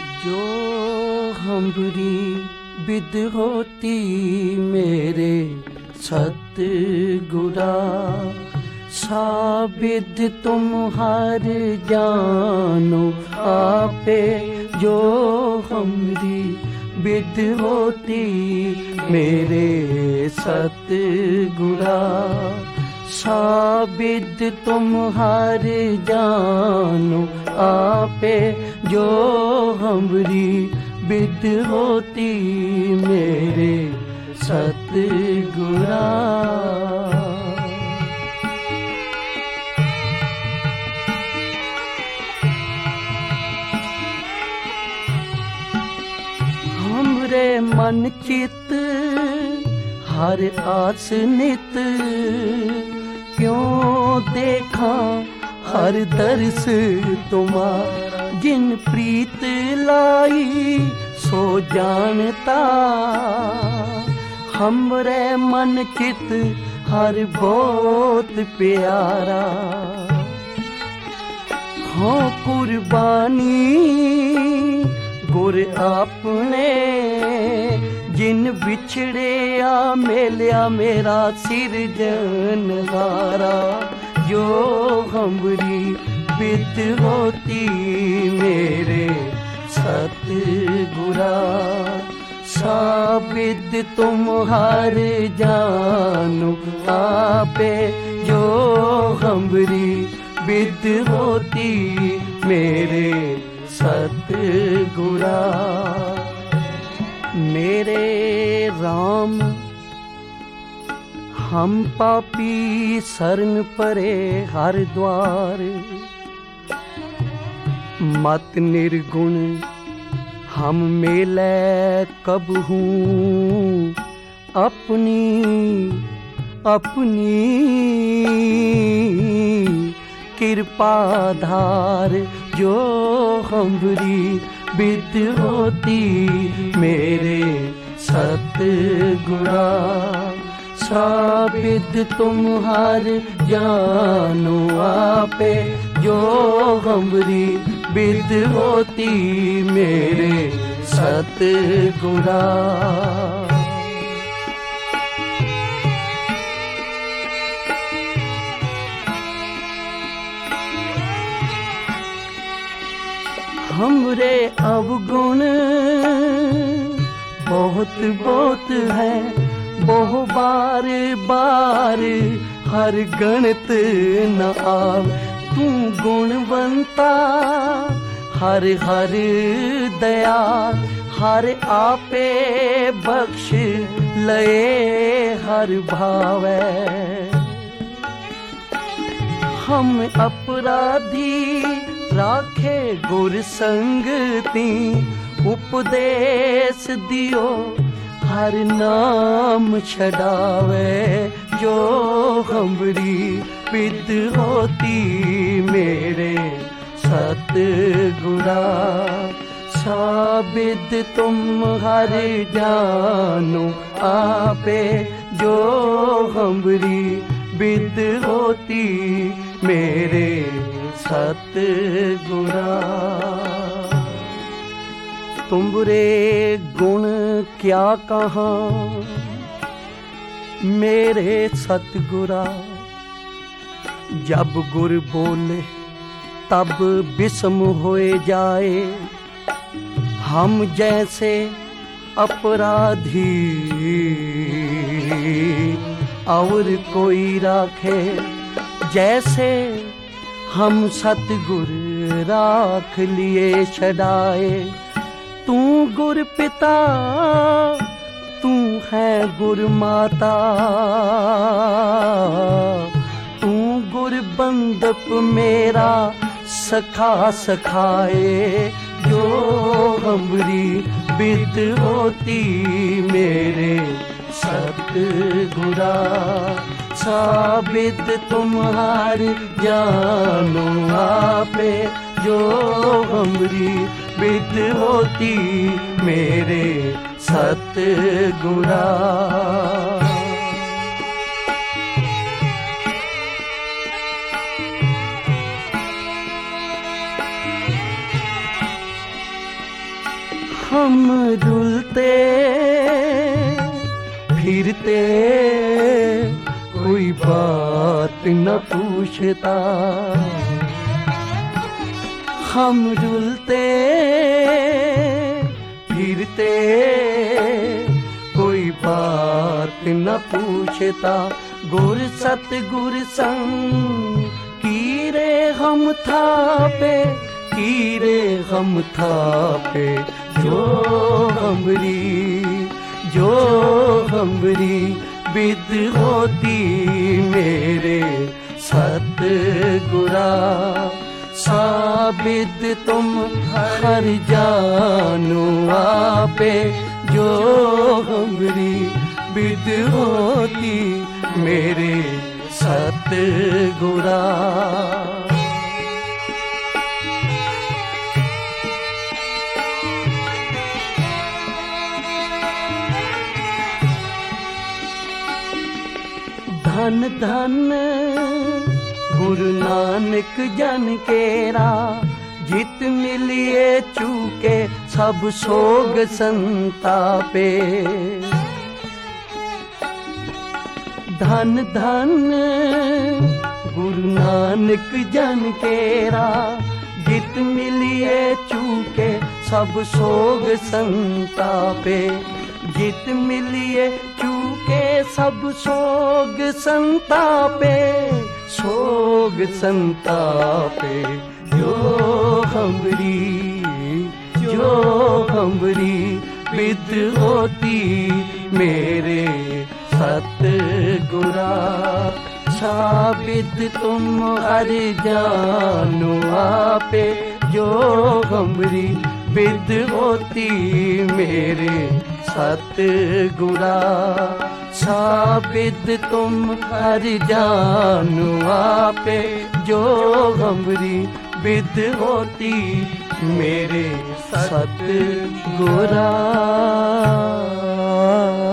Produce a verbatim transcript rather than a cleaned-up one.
जो हमरी बिद होती मेरे सतगुरा, साबिद तुम हर जानो आपे। जो हमरी बिद होती मेरे सतगुरा, साबिद तुम हर जानो आपे। जो हमरी बिद होती मेरे सतगुरा। हमरे मन चित हर आस नित, क्यों देखा हर दर्श तुम्हारा। जिन प्रीत लाई सो जानता, हमरे मन चित हर बहुत प्यारा। हाँ कुर्बानी गुर आपने, जिन बिछड़े आ मेलिया मेरा सिरजनहारा। जो हमरी बिद होती मेरे सतगुरा, साबिद तुम हर जानो आपे। जो हमरी बिद होती मेरे सतगुरा। मेरे राम हम पापी शरण परे हर द्वार, मत निर्गुण हम मेले कब हूँ। अपनी अपनी कृपा धार। जो हमरी बिद होती मेरे सतगुरा, साबिद तुम हर जानो आपे। जो हमरी बिद होती मेरे सतगुरा। हमरे अवगुण बहुत बहुत है, बहु बार बार हर गणित न आव। तू गुणवंता हर हर दया, हर आपे बख्श लए हर भावै। हम अपराधी राखे गुर संगती, उपदेश दियो हर नाम छड़ावे। जो हमरी बिद होती मेरे सतगुरा, साबिद तुम हर जानो आपे। जो हमरी बिद होती मेरे सतगुरा। तुमरे गुण क्या कहा मेरे सतगुरा। जब गुर बोले तब बिस्म होए जाए, हम जैसे अपराधी और कोई राखे। जैसे हम सतगुर राख लिए छड़ाए। तू गुर पिता तू है गुर माता, तू गुर बंदप मेरा सखा सखाए। जो हमरी बिद होती मेरे सतगुरा, साबिद तुम्हार जानो आपे। जो हमरी बिद होती मेरे सतगुरा। हम रुलते फिरते कोई बात न पूछता, हम रुलते फिरते कोई बात न पूछता। गुर सतगुर संग कीरे हम थापे, कीरे हम थापे जो हमरी, जो हमरी विद होती मेरे सतगुरा। साबिद तुम हर जानो आपे, जो हमरी विद होती मेरे सतगुरा। धन धन गुरु नानक जन केरा, जित मिलिए चूके सब सोग संतापे। धन धन गुरु नानक जन केरा, जित मिलिए चूके सब सोग संतापे। जित मिलिए चूके सब सोग संतापे, सोग संतापे जो हमरी, जो हमरी विद होती मेरे सतगुरा। साबित तुम हर जानो आपे, जो हमरी विद होती मेरे सतगुरा। साबित तुम हर जानो आपे, जो हमरी विद होती मेरे सतगुरा।